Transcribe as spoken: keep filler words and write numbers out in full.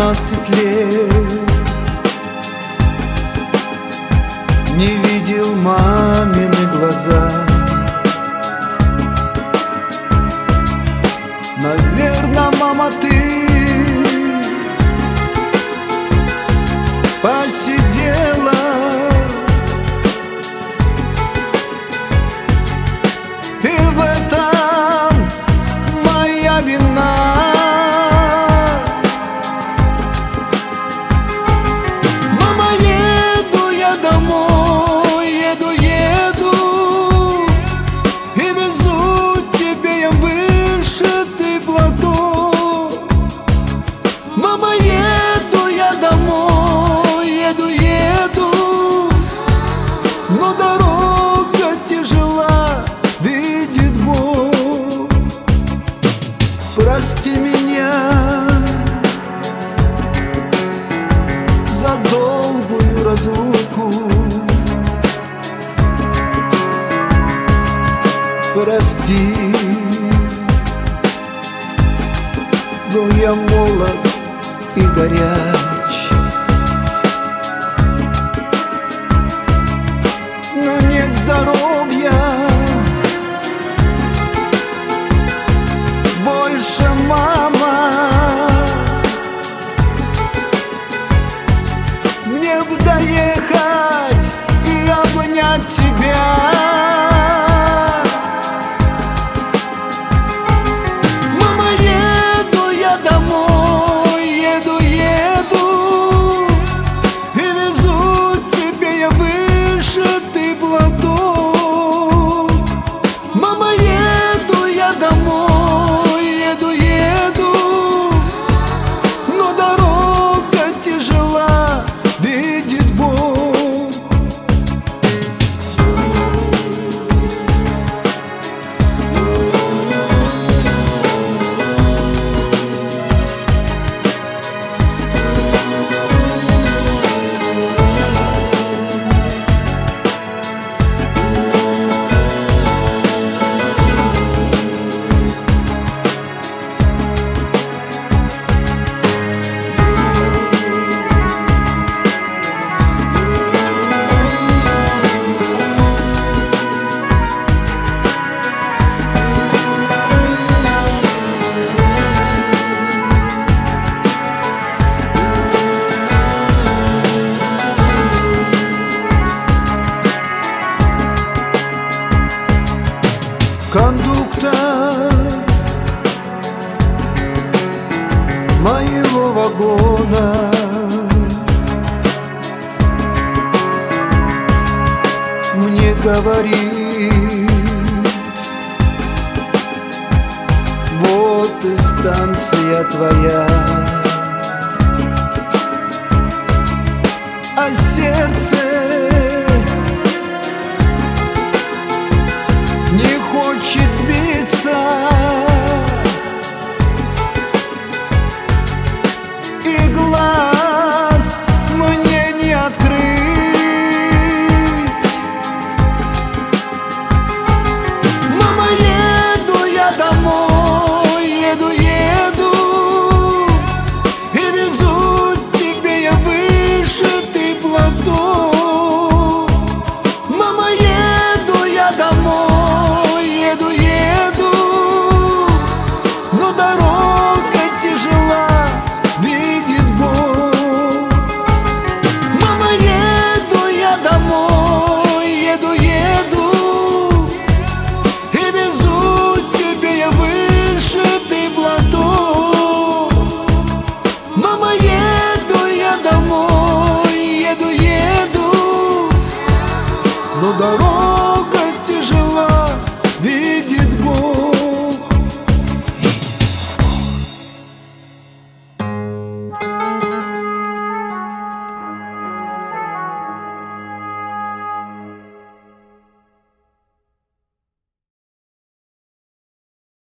семнадцать лет не видел мамины глаза. Наверно, мама, ты посидела, и в этом моя вина. Мама, еду я домой, еду, еду, и везу тебе я вышитый платок. Мама, еду я домой, еду, еду, но дорога тяжела, видит Бог. Прости меня за долгую разлуку, прости, был я молод и горяч, но нет здоровья больше, мама. Мне бы доехать и обнять тебя. Мама, еду я домой, еду, еду, и везу тебе я вышитый платок. Мама, еду я домой, еду, еду, но дорога тяжела, видит Бог. Кондуктор моего вагона мне говорит: вот и станция твоя.